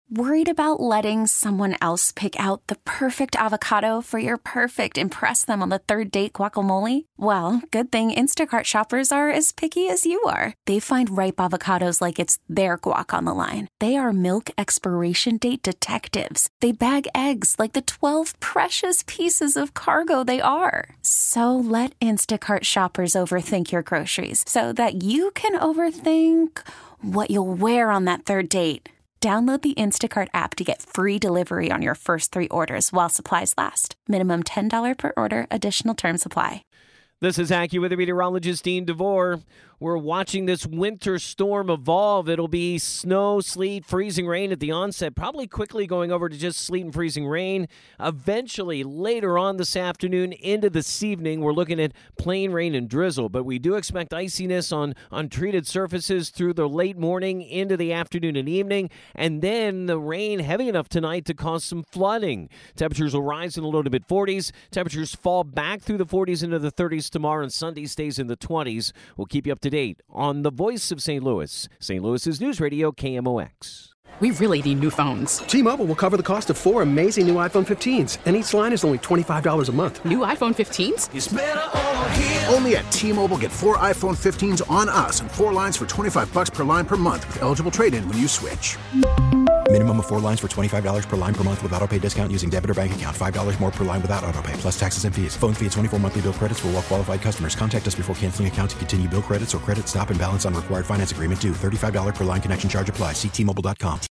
Worried about letting someone else pick out the perfect avocado for your perfect impress them on the third date guacamole? Well, good thing Instacart shoppers are as picky as you are. They find ripe avocados like it's their guac on the line. They are milk expiration date detectives. They bag eggs like the 12 precious pieces of cargo they are. So let Instacart shoppers overthink your groceries so that you can overthink what you'll wear on that third date. Download the Instacart app to get free delivery on your first 3 orders while supplies last. Minimum $10 per order. Additional terms apply. This is AccuWeather meteorologist Dean DeVore. We're watching this winter storm evolve. It'll be snow, sleet, freezing rain at the onset, probably quickly going over to just sleet and freezing rain. Eventually, later on this afternoon into this evening, we're looking at plain rain and drizzle, but we do expect iciness on untreated surfaces through the late morning into the afternoon and evening, and then the rain heavy enough tonight to cause some flooding. Temperatures will rise in the low to mid-40s. Temperatures fall back through the 40s into the 30s tomorrow, and Sunday stays in the 20s. We'll keep you up to date on the Voice of St. Louis, St. Louis's News Radio, KMOX. We really need new phones. T-Mobile will cover the cost of 4 amazing new iPhone 15s, and each line is only $25 a month. New iPhone 15s? It's better over here. Only at T-Mobile, get 4 iPhone 15s on us and 4 lines for $25 per line per month with eligible trade-in when you switch. Minimum of 4 lines for $25 per line per month with autopay discount using debit or bank account. $5 more per line without autopay, plus taxes and fees. Phone fee at 24 monthly bill credits for well-qualified customers. Contact us before canceling account to continue bill credits or credit stop and balance on required finance agreement due. $35 per line connection charge applies. See T-Mobile.com.